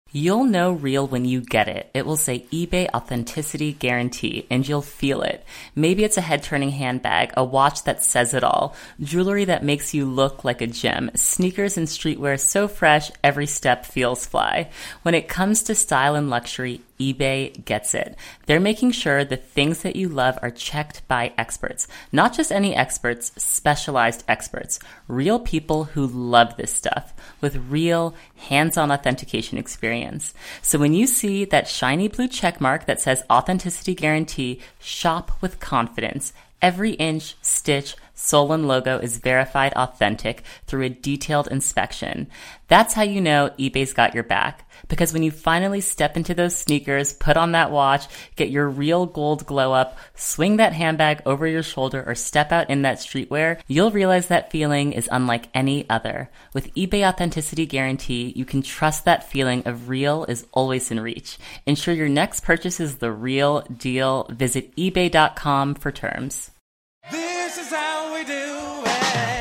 You'll know real when you get it. It will say eBay Authenticity Guarantee, and you'll feel it. Maybe it's a head-turning handbag, a watch that says it all, jewelry that makes you look like a gem, sneakers and streetwear so fresh every step feels fly. When it comes to style and luxury, eBay gets it. They're making sure the things that you love are checked by experts. Not just any experts, specialized experts. Real people who love this stuff with real hands-on authentication experience. So when you see that shiny blue check mark that says Authenticity Guarantee, shop with confidence. Every inch, stitch, sole, and logo is verified authentic through a detailed inspection. That's how you know eBay's got your back. Because when you finally step into those sneakers, put on that watch, get your real gold glow up, swing that handbag over your shoulder, or step out in that streetwear, you'll realize that feeling is unlike any other. With eBay Authenticity Guarantee, you can trust that feeling of real is always in reach. Ensure your next purchase is the real deal. Visit ebay.com for terms. This is how we do it.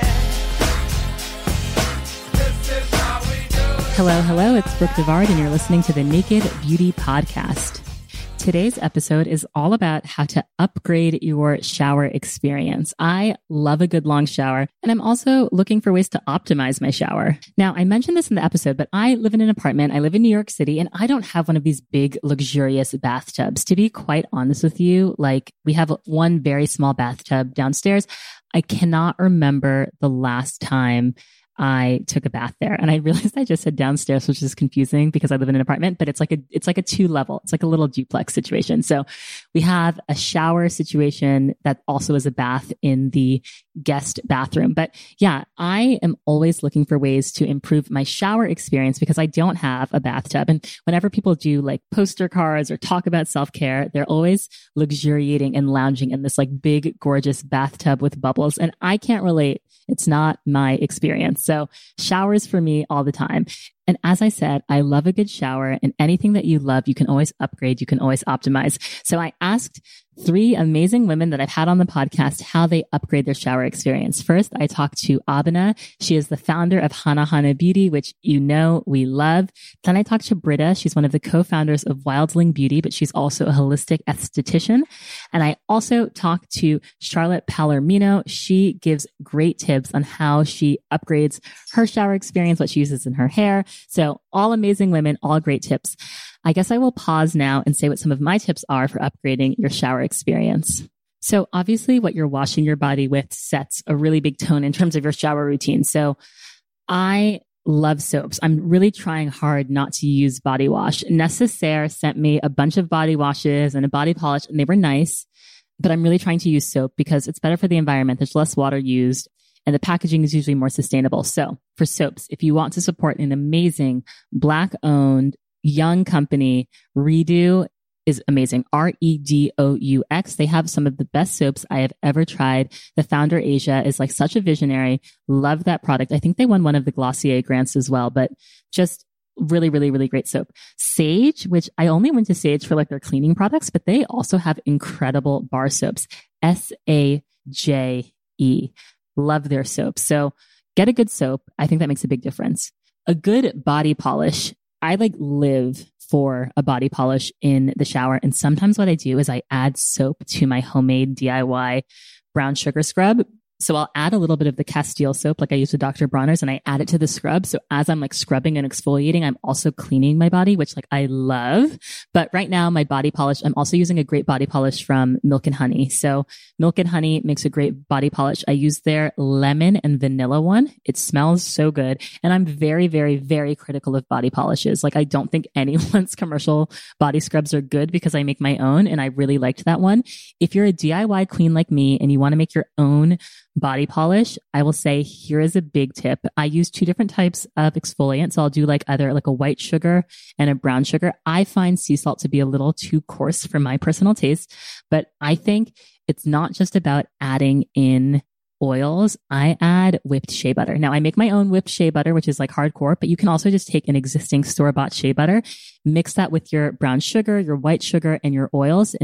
Hello, it's Brooke Devard, and you're listening to the Naked Beauty Podcast. Today's episode is all about how to upgrade your shower experience. I love a good long shower, and I'm also looking for ways to optimize my shower. Now, I mentioned this in the episode, but I live in an apartment. I live in New York City, and I don't have one of these big, luxurious bathtubs. To be quite honest with you, we have one very small bathtub downstairs. I cannot remember the last time I took a bath there, and I realized I just said downstairs, which is confusing because I live in an apartment, but it's like a 2-level. It's like a little duplex situation. So we have a shower situation that also is a bath in the guest bathroom. But yeah, I am always looking for ways to improve my shower experience because I don't have a bathtub. And whenever people do like poster cards or talk about self-care, they're always luxuriating and lounging in this like big, gorgeous bathtub with bubbles. And I can't relate. It's not my experience. So showers for me all the time. And as I said, I love a good shower, and anything that you love, you can always upgrade. You can always optimize. So I asked 3 amazing women that I've had on the podcast how they upgrade their shower experience. First, I talked to Abena. She is the founder of Hana Hana Beauty, which you know we love. Then I talked to Britta. She's one of the co-founders of Wildling Beauty, but she's also a holistic esthetician. And I also talked to Charlotte Palomino. She gives great tips on how she upgrades her shower experience, what she uses in her hair. So all amazing women, all great tips. I guess I will pause now and say what some of my tips are for upgrading your shower experience. So obviously what you're washing your body with sets a really big tone in terms of your shower routine. So I love soaps. I'm really trying hard not to use body wash. Necessaire sent me a bunch of body washes and a body polish, and they were nice, but I'm really trying to use soap because it's better for the environment. There's less water used, and the packaging is usually more sustainable. So for soaps, if you want to support an amazing Black-owned young company, Redo is amazing. REDOUX. They have some of the best soaps I have ever tried. The founder, Asia, is like such a visionary. Love that product. I think they won one of the Glossier grants as well, but just really, really, really great soap. Sage, which I only went to Sage for like their cleaning products, but they also have incredible bar soaps. SAJE. Love their soap. So get a good soap. I think that makes a big difference. A good body polish. I live for a body polish in the shower. And sometimes what I do is I add soap to my homemade DIY brown sugar scrub. So I'll add a little bit of the Castile soap, like I use with Dr. Bronner's, and I add it to the scrub. So as I'm scrubbing and exfoliating, I'm also cleaning my body, which I love. But right now, my body polish, I'm also using a great body polish from Milk and Honey. So Milk and Honey makes a great body polish. I use their lemon and vanilla one. It smells so good. And I'm very, very, very critical of body polishes. I don't think anyone's commercial body scrubs are good because I make my own, and I really liked that one. If you're a DIY queen like me and you want to make your own body polish, I will say here is a big tip. I use 2 different types of exfoliant. So I'll do either a white sugar and a brown sugar. I find sea salt to be a little too coarse for my personal taste, but I think it's not just about adding in oils. I add whipped shea butter. Now I make my own whipped shea butter, which is hardcore, but you can also just take an existing store-bought shea butter, mix that with your brown sugar, your white sugar, and your oils, and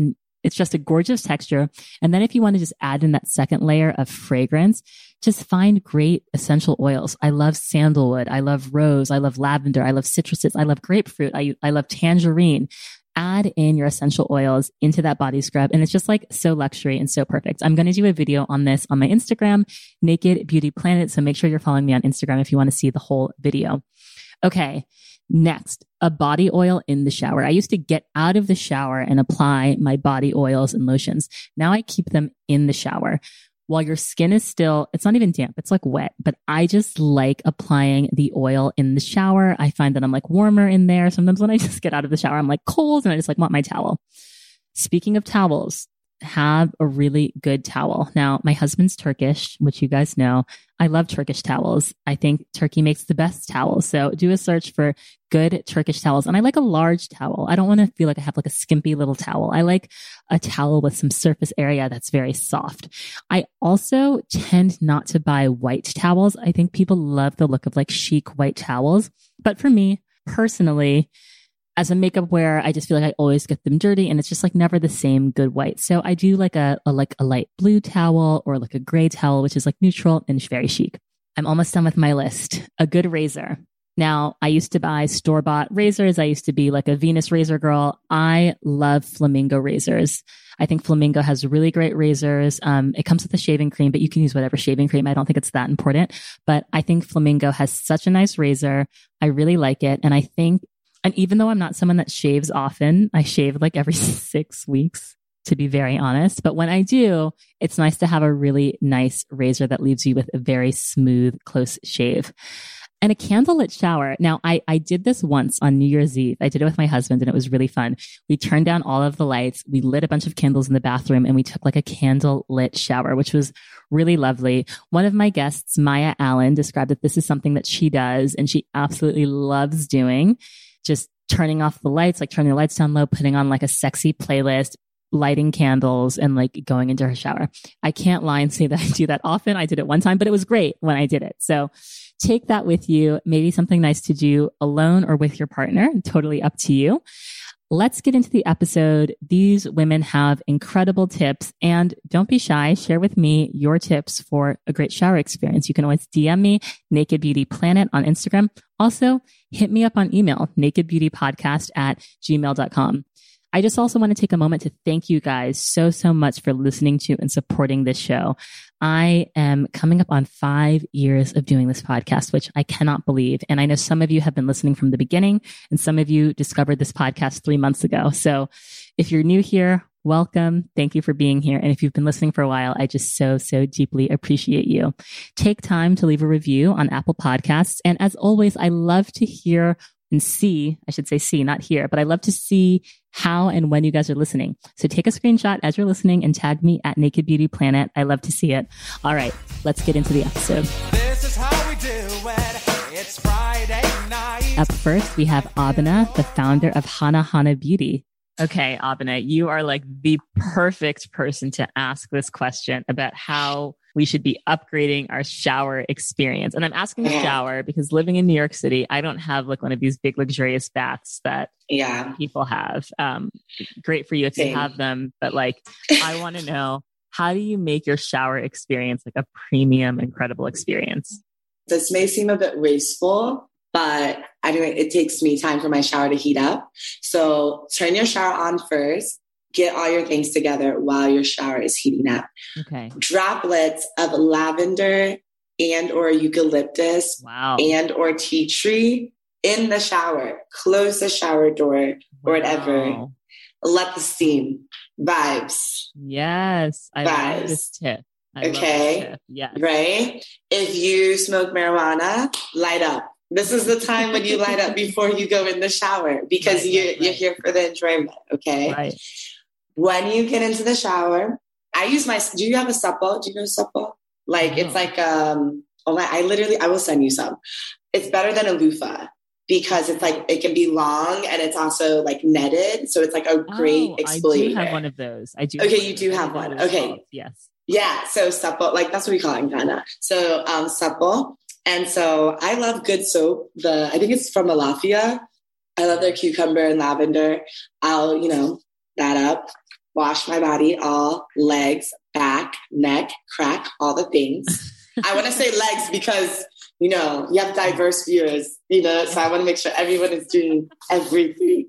It's just a gorgeous texture. And then if you want to just add in that second layer of fragrance, just find great essential oils. I love sandalwood. I love rose. I love lavender. I love citruses. I love grapefruit. I love tangerine. Add in your essential oils into that body scrub. And it's just like so luxury and so perfect. I'm going to do a video on this on my Instagram, Naked Beauty Planet. So make sure you're following me on Instagram if you want to see the whole video. Okay. Next, a body oil in the shower. I used to get out of the shower and apply my body oils and lotions. Now I keep them in the shower. While your skin is still, it's not even damp, it's like wet, but I just like applying the oil in the shower. I find that I'm like warmer in there. Sometimes when I just get out of the shower, I'm like cold and I just like want my towel. Speaking of towels, have a really good towel. Now, my husband's Turkish, which you guys know. I love Turkish towels. I think Turkey makes the best towels. So do a search for good Turkish towels. And I like a large towel. I don't want to feel like I have like a skimpy little towel. I like a towel with some surface area that's very soft. I also tend not to buy white towels. I think people love the look of like chic white towels. But for me personally, as a makeup wearer, I just feel like I always get them dirty and it's just like never the same good white. So I do like a light blue towel or like a gray towel, which is like neutral and very chic. I'm almost done with my list. A good razor. Now, I used to buy store-bought razors. I used to be like a Venus razor girl. I love Flamingo razors. I think Flamingo has really great razors. It comes with a shaving cream, but you can use whatever shaving cream. I don't think it's that important, but I think Flamingo has such a nice razor. I really like it. And even though I'm not someone that shaves often, I shave like every 6 weeks, to be very honest. But when I do, it's nice to have a really nice razor that leaves you with a very smooth, close shave. And a candlelit shower. Now, I did this once on New Year's Eve. I did it with my husband and it was really fun. We turned down all of the lights. We lit a bunch of candles in the bathroom and we took like a candlelit shower, which was really lovely. One of my guests, Maya Allen, described that this is something that she does and she absolutely loves doing. Just turning off the lights, like turning the lights down low, putting on like a sexy playlist, lighting candles and like going into her shower. I can't lie and say that I do that often. I did it one time, but it was great when I did it. So take that with you. Maybe something nice to do alone or with your partner. Totally up to you. Let's get into the episode. These women have incredible tips and don't be shy. Share with me your tips for a great shower experience. You can always DM me, Naked Beauty Planet on Instagram. Also, hit me up on email, nakedbeautypodcast@gmail.com. I just also want to take a moment to thank you guys so much for listening to and supporting this show. I am coming up on 5 years of doing this podcast, which I cannot believe. And I know some of you have been listening from the beginning and some of you discovered this podcast 3 months ago. So if you're new here, welcome. Thank you for being here. And if you've been listening for a while, I just so deeply appreciate you. Take time to leave a review on Apple Podcasts. And as always, I love to hear and see, I should say see, not hear, but I love to see how and when you guys are listening. So take a screenshot as you're listening and tag me at Naked Beauty Planet. I love to see it. All right, let's get into the episode. This is how we do it. It's Friday night. Up first, we have Abena, the founder of Hana Hana Beauty. Okay, Abena, you are like the perfect person to ask this question about how we should be upgrading our shower experience. And I'm asking the shower because living in New York City, I don't have like one of these big luxurious baths that people have. Great for you if you have them, but like, I want to know, how do you make your shower experience like a premium, incredible experience? This may seem a bit wasteful, but anyway, it takes me time for my shower to heat up. So turn your shower on first. Get all your things together while your shower is heating up. Okay. Droplets of lavender and or eucalyptus and or tea tree in the shower. Close the shower door or whatever. Let the steam. Vibes. Yes. I love this tip. I love this tip. Yes. Right? If you smoke marijuana, light up. This is the time when you light up before you go in the shower because you're here for the enjoyment. Okay. Right. When you get into the shower, I use do you have a supple? Do you know supple? Like, it's like, I will send you some. It's better than a loofah because it's like, it can be long and it's also like netted. So it's like a great exfoliator. I do have one of those. I do. Okay. You do have one. Okay. Yes. Yeah. So supple, like that's what we call it in Ghana. So, supple. And so I love good soap. I think it's from Alafia. I love their cucumber and lavender. I'll, that up. wash my body, all legs, back, neck, crack, all the things. I want to say legs because, you know, you have diverse viewers, you know, so I want to make sure everyone is doing everything.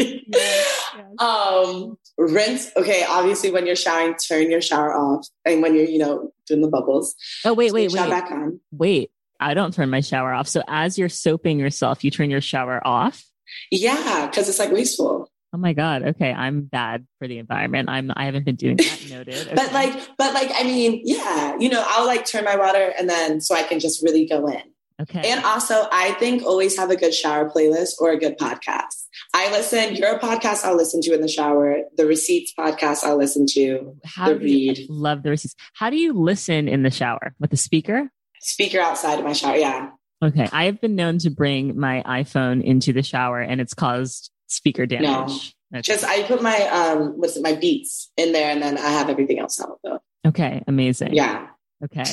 Rinse. Okay. Obviously when you're showering, turn your shower off. And when you're, you know, doing the bubbles. Oh, wait. Back on. Wait, I don't turn my shower off. So as you're soaping yourself, you turn your shower off? Yeah. Cause it's like wasteful. Oh my God. Okay. I'm bad for the environment. I haven't been doing that. Noted. Okay. but like, I mean, yeah, you know, I'll like turn my water and then so I can just really go in. Okay. And also I think always have a good shower playlist or a good podcast. Your podcast I'll listen to in the shower. The Receipts podcast I'll listen to. Love the Receipts. How do you listen in the shower? With the speaker? Speaker outside of my shower. Yeah. Okay. I have been known to bring my iPhone into the shower and it's caused speaker damage. No, just I put my my Beats in there and then I have everything else out though. Okay, amazing. Yeah. Okay.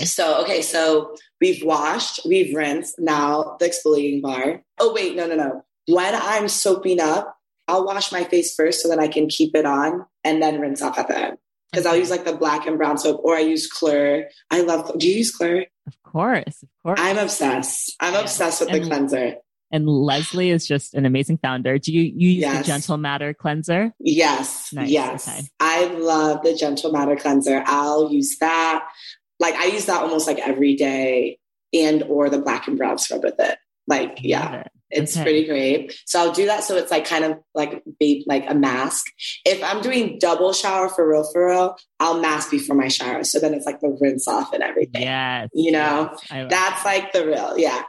So we've washed, we've rinsed. Now the exfoliating bar. Oh wait, no. When I'm soaping up, I'll wash my face first so that I can keep it on and then rinse off at the end. Because I'll use like the black and brown soap or I use Clear. I love. Do you use Clear? Of course. I'm obsessed. I'm obsessed with the cleanser. And Leslie is just an amazing founder. Do you use the Gentle Matter cleanser? Yes. Nice. Yes. Okay. I love the Gentle Matter cleanser. I'll use that. Like I use that almost like every day and or the black and brown scrub with it. Like, yeah, it's pretty great. So I'll do that. So it's like kind of like a mask. If I'm doing double shower for real, I'll mask before my shower. So then it's like the rinse off and everything. Yes. You know, that's like the real. Yeah.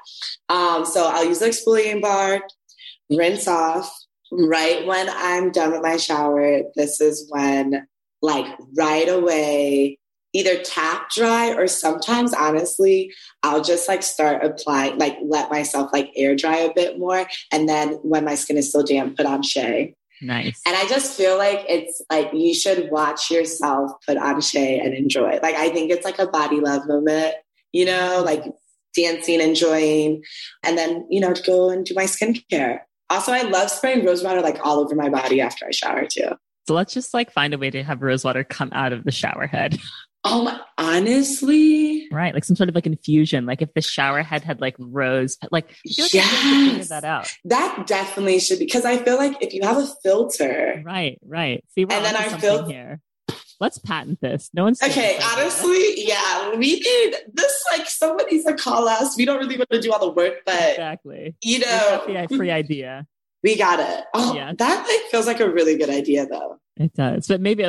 So I'll use the exfoliating bar, rinse off. Right when I'm done with my shower, this is when like right away, either tap dry or sometimes honestly, I'll just like start applying, like let myself like air dry a bit more. And then when my skin is still damp, put on Shea. Nice. And I just feel like it's like, you should watch yourself put on Shea and enjoy. Like, I think it's like a body love moment, you know, like dancing, enjoying, and then, you know, to go and do my skincare. Also, I love spraying rose water like all over my body after I shower too. So let's just like find a way to have rose water come out of the shower head. Oh, honestly? Right. Like some sort of like infusion. Like if the shower head had like rose, like, I feel like I figure that out. That definitely should be, because I feel like if you have a filter. Right. See, we're and then our filter here. Let's patent this. No one's okay. Honestly, yeah, we need this. Like, someone needs to call us. We don't really want to do all the work, but exactly. You know, the free idea. We got it. Oh, yeah. That like feels like a really good idea, though. It does. But maybe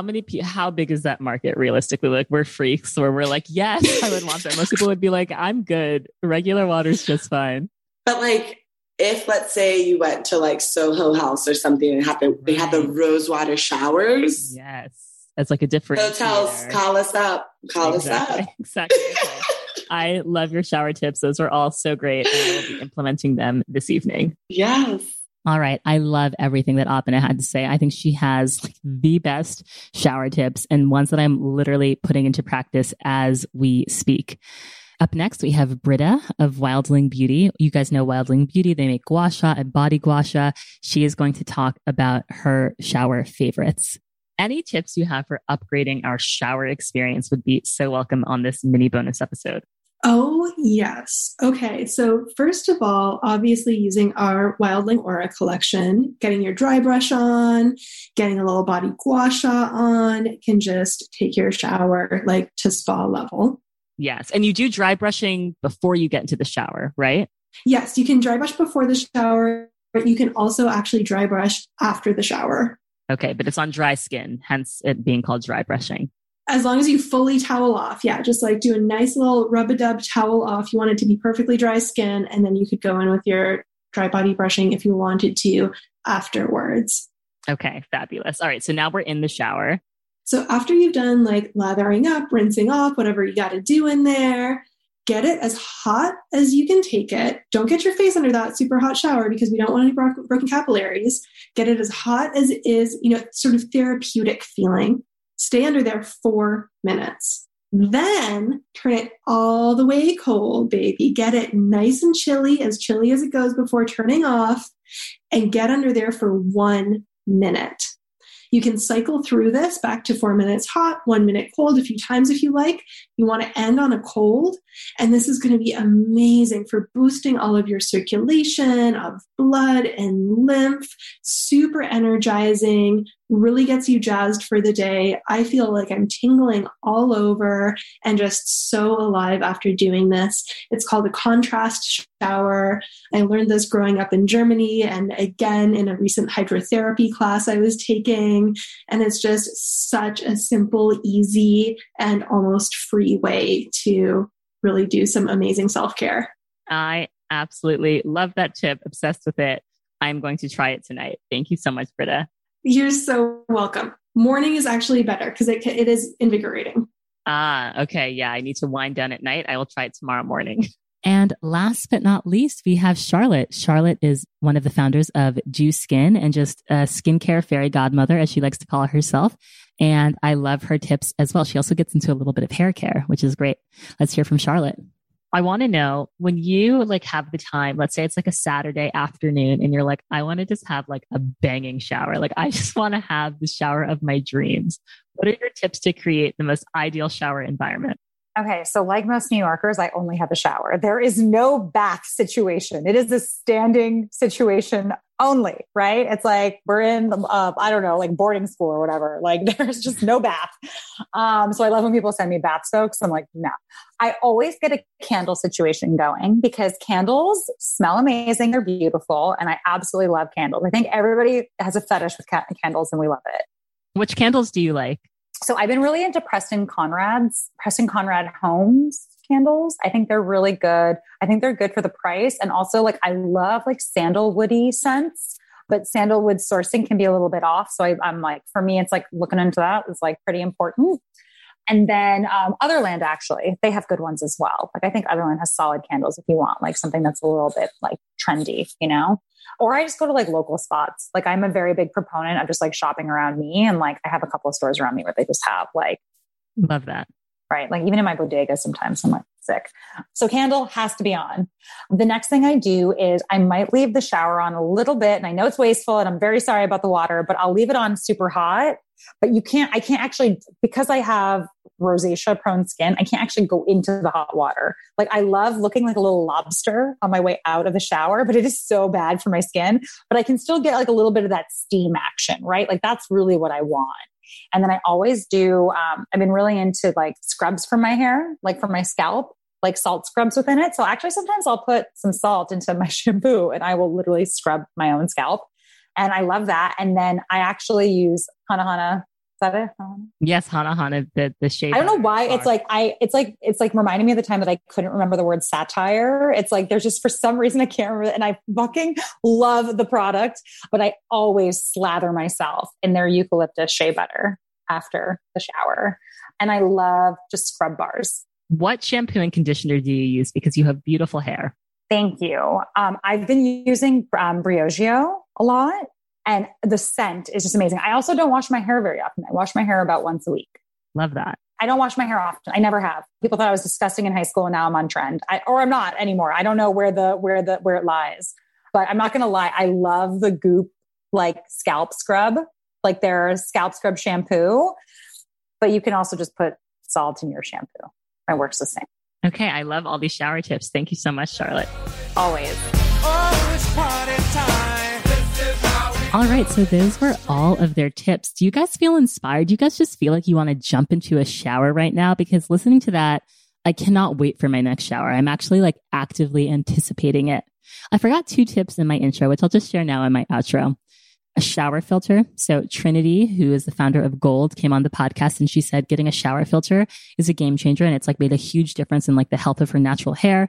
how big is that market realistically? Like we're freaks where we're like, yes, I would want that. Most people would be like, I'm good. Regular water's just fine. But like, if let's say you went to like Soho House or something and they have the rose water showers. Yes. It's like a different hotels. Call us up. Exactly. Okay. I love your shower tips. Those are all so great. And I will be implementing them this evening. Yes. All right. I love everything that Apana had to say. I think she has like the best shower tips and ones that I'm literally putting into practice as we speak. Up next, we have Britta of Wildling Beauty. You guys know Wildling Beauty. They make gua sha and body gua sha. She is going to talk about her shower favorites. Any tips you have for upgrading our shower experience would be so welcome on this mini bonus episode. Oh, yes. Okay. So first of all, obviously using our Wildling Aura collection, getting your dry brush on, getting a little body gua sha on can just take your shower like to spa level. Yes. And you do dry brushing before you get into the shower, right? Yes. You can dry brush before the shower, but you can also actually dry brush after the shower. Okay. But it's on dry skin, hence it being called dry brushing. As long as you fully towel off. Yeah. Just like do a nice little rub-a-dub towel off. You want it to be perfectly dry skin. And then you could go in with your dry body brushing if you wanted to afterwards. Okay. Fabulous. All right. So now we're in the shower. So after you've done like lathering up, rinsing off, whatever you got to do in there, get it as hot as you can take it. Don't get your face under that super hot shower because we don't want any broken capillaries. Get it as hot as it is, you know, sort of therapeutic feeling. Stay under there 4 minutes. Then turn it all the way cold, baby. Get it nice and chilly as it goes before turning off, and get under there for 1 minute. You can cycle through this back to 4 minutes hot, 1 minute cold a few times if you like. You want to end on a cold. And this is going to be amazing for boosting all of your circulation of blood and lymph, super energizing, really gets you jazzed for the day. I feel like I'm tingling all over and just so alive after doing this. It's called a contrast shower. I learned this growing up in Germany and again in a recent hydrotherapy class I was taking. And it's just such a simple, easy, and almost free way to really do some amazing self-care. I absolutely love that tip. Obsessed with it. I'm going to try it tonight. Thank you so much, Britta. You're so welcome. Morning is actually better because it is invigorating. Okay. Yeah, I need to wind down at night. I will try it tomorrow morning. And last but not least, we have Charlotte. Charlotte is one of the founders of Juice Skin and just a skincare fairy godmother, as she likes to call herself. And I love her tips as well. She also gets into a little bit of hair care, which is great. Let's hear from Charlotte. I want to know, when you have the time, let's say it's a Saturday afternoon and you're like, I want to just have a banging shower. I just want to have the shower of my dreams. What are your tips to create the most ideal shower environment? Okay. So like most New Yorkers, I only have a shower. There is no bath situation. It is a standing situation only, right? It's we're in, boarding school or whatever. There's just no bath. So I love when people send me bath soaks. I'm like, no. I always get a candle situation going because candles smell amazing. They're beautiful. And I absolutely love candles. I think everybody has a fetish with candles and we love it. Which candles do you like? So I've been really into Preston Conrad Homes candles. I think they're really good. I think they're good for the price. And also I love sandalwoody scents, but sandalwood sourcing can be a little bit off. So I'm for me, it's looking into that is pretty important. And then Otherland, actually, they have good ones as well. I think Otherland has solid candles if you want something that's a little bit trendy, Or I just go to local spots. I'm a very big proponent of just shopping around me. And I have a couple of stores around me where they just have love that. Right. Even in my bodega, sometimes I'm sick. So candle has to be on. The next thing I do is I might leave the shower on a little bit. And I know it's wasteful and I'm very sorry about the water, but I'll leave it on super hot. But I can't actually, because I have rosacea prone skin, I can't actually go into the hot water. I love looking like a little lobster on my way out of the shower, but it is so bad for my skin, but I can still get a little bit of that steam action, right? That's really what I want. And then I always do, I've been really into scrubs for my hair, for my scalp, salt scrubs within it. So actually sometimes I'll put some salt into my shampoo and I will literally scrub my own scalp. And I love that. And then I actually use Hana Hana. Is that it? Yes, Hana Hana, the shade. I don't know why it's reminding me of the time that I couldn't remember the word satire. It's there's just for some reason I can't remember it. And I fucking love the product, but I always slather myself in their eucalyptus shea butter after the shower. And I love just scrub bars. What shampoo and conditioner do you use? Because you have beautiful hair. Thank you. I've been using Briogeo a lot and the scent is just amazing. I also don't wash my hair very often. I wash my hair about once a week. Love that. I don't wash my hair often. I never have. People thought I was disgusting in high school and now I'm on trend. I'm not anymore. I don't know where it lies, but I'm not going to lie. I love the Goop scalp scrub, their scalp scrub shampoo, but you can also just put salt in your shampoo. It works the same. Okay. I love all these shower tips. Thank you so much, Charlotte. Always. Oh, it's party time. This is how we All right. So those were all of their tips. Do you guys feel inspired? Do you guys just feel like you want to jump into a shower right now? Because listening to that, I cannot wait for my next shower. I'm actually actively anticipating it. I forgot 2 tips in my intro, which I'll just share now in my outro. A shower filter. So Trinity, who is the founder of Gold, came on the podcast and she said getting a shower filter is a game changer. And it's made a huge difference in the health of her natural hair.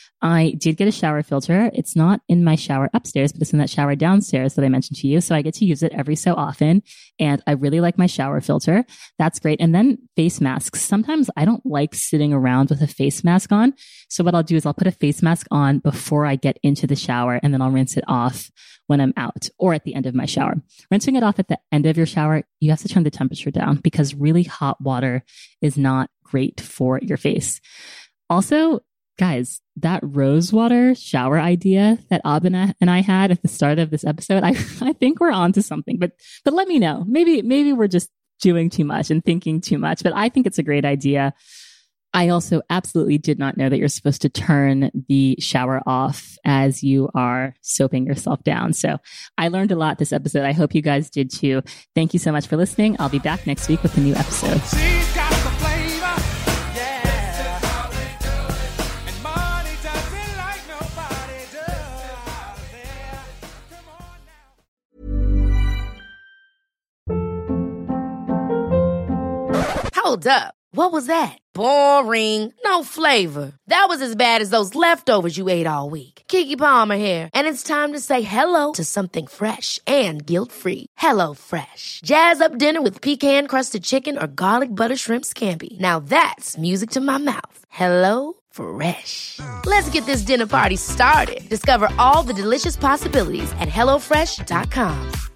I did get a shower filter. It's not in my shower upstairs, but it's in that shower downstairs that I mentioned to you. So I get to use it every so often. And I really like my shower filter. That's great. And then face masks. Sometimes I don't like sitting around with a face mask on. So what I'll do is I'll put a face mask on before I get into the shower and then I'll rinse it off when I'm out or at the end of my shower. Rinsing it off at the end of your shower, you have to turn the temperature down because really hot water is not great for your face. Also, Guys, that rosewater shower idea that Abena and I had at the start of this episode, I think we're onto something, but let me know. Maybe we're just doing too much and thinking too much, but I think it's a great idea. I also absolutely did not know that you're supposed to turn the shower off as you are soaping yourself down. So I learned a lot this episode. I hope you guys did too. Thank you so much for listening. I'll be back next week with a new episode. She's got the flavor, yeah. And money does it like nobody does. Yeah. Come on now. Hold up. What was that? Boring. No flavor. That was as bad as those leftovers you ate all week. Keke Palmer here. And it's time to say hello to something fresh and guilt-free. Hello Fresh. Jazz up dinner with pecan-crusted chicken or garlic butter shrimp scampi. Now that's music to my mouth. Hello Fresh. Let's get this dinner party started. Discover all the delicious possibilities at HelloFresh.com.